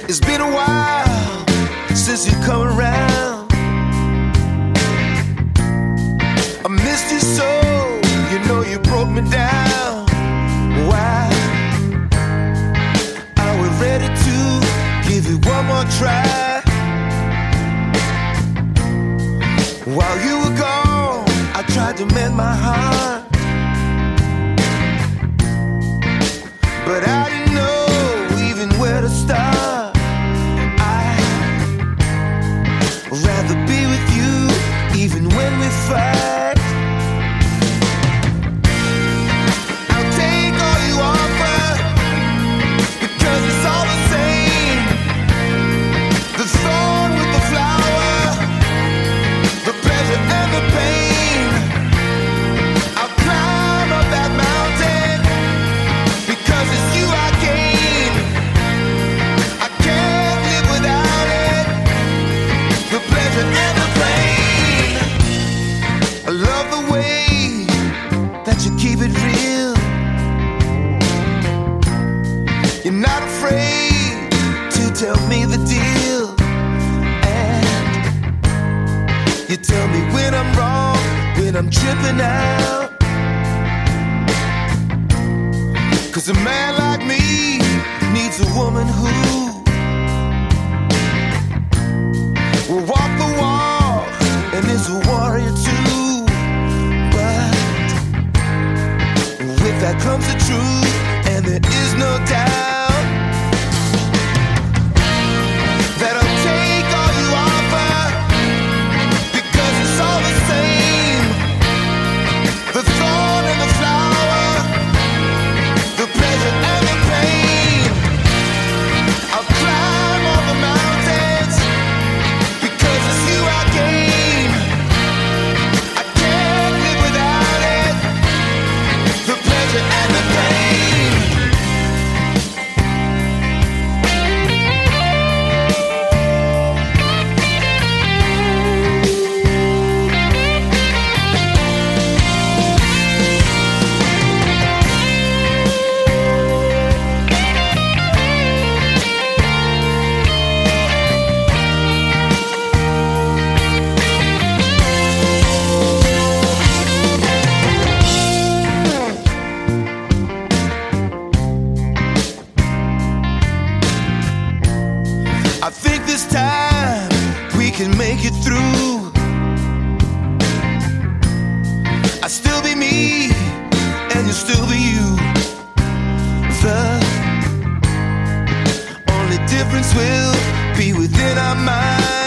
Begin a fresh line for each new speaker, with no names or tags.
It's been a while since you come around. I missed you so, you know you broke me down. Why? I was ready to give you one more try. While you were gone, I tried to mend my heart, but I didn't know even where to start. I'd rather be with you even when we fight. I'll take all you offer, because it's all the same. The thorn with the flower, the pleasure and the pain. I'll climb up that mountain, because it's you I gain. I can't live without it, the pleasure and the pain. I love the way that you keep it real. You're not afraid to tell me the deal, and you tell me when I'm wrong, when I'm tripping out. 'Cause a man like me needs a woman who will walk the walk and is a warrior too. But with that comes the truth, and there is no doubt that I'll take all you offer, because it's all the same. The thorn and the flower, the pleasure and the pain. I'll climb all the mountains, because it's you I gain. I can't live without it, the pleasure and the pain. I think this time we can make it through. I'll still be me, and you'll still be you. The only difference will be within our minds.